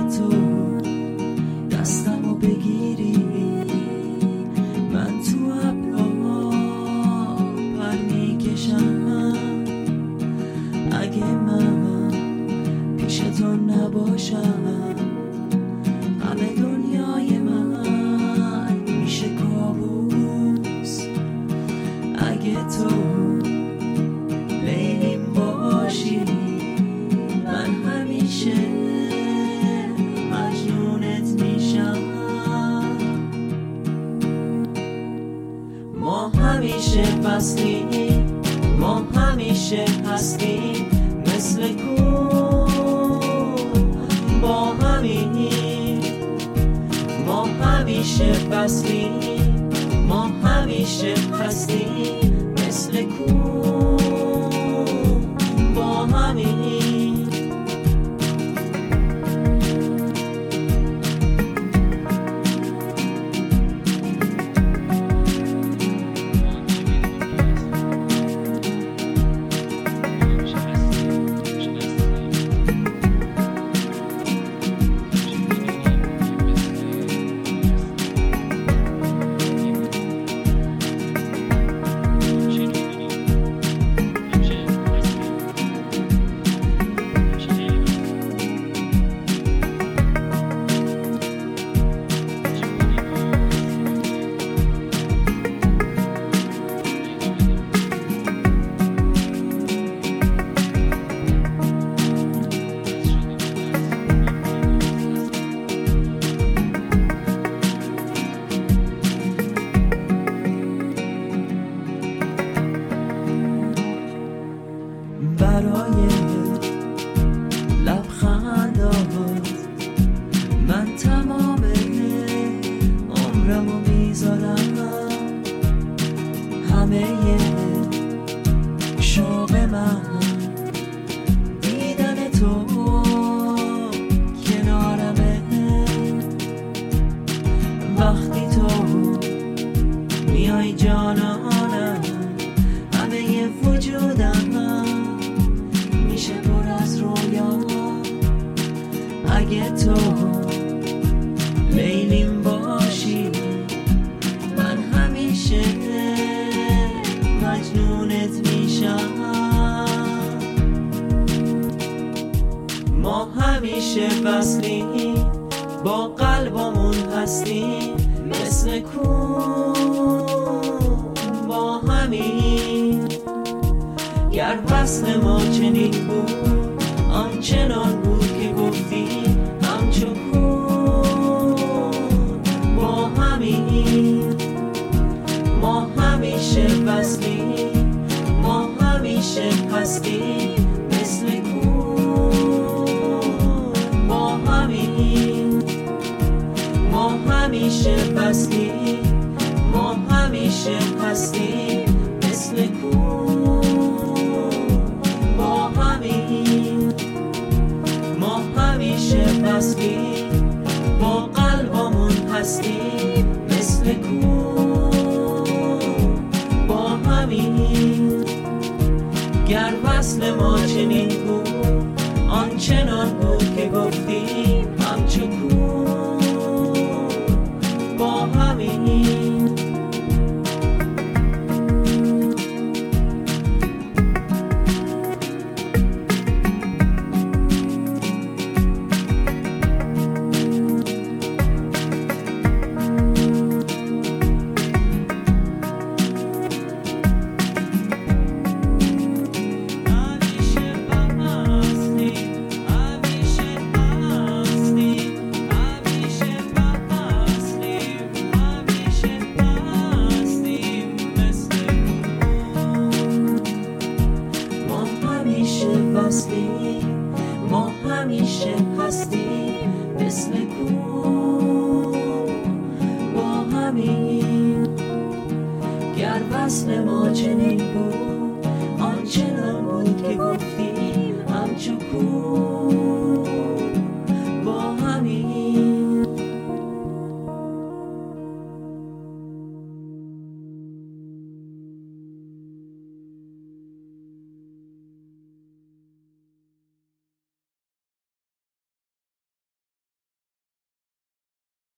تو دستمو بگیری، من تو ابرها پر میکشم. اگه من پیش تو نباشم، همه دنیای من میشه کابوس. اگه تو لیلیم باشی، من همیشه مجنونت میشم. ما همیشه فصلیم، ما همیشه هستیم مثل کوه با همین. ما همیشه فصلیم، ما همیشه هستیم مثل کوه با همین. برای لبخندات من تمام عمرمو میذارم. همه شوق من دیدن تو کنارمه. وقتی تو میای جانانم، همه وجودم میشه پر از رویا. اگه تو لیلیم باشی، من همیشه مجنونت میشم. ما همیشه وصلیم، با قلبمون هستیم مثل کوه با همین. گر وصل ما چنین بود، آنچنان بود که گفتی همچو کون با همین. ما همیشه وصلیم، ما همیشه هستیم مثل کون با همین. ما همیشه وصلیم، ما همیشه هستیم مثل کون با همین. ما همیشه وصلیم، با قلبمون هستیم مثل کوه با همین. گر وصل ما چنین بود، آنچنان بود که گفتیم همچو کوه با همین. ما همیشه هستیم مثل کوه با همین. گر وصل ما چنین بود،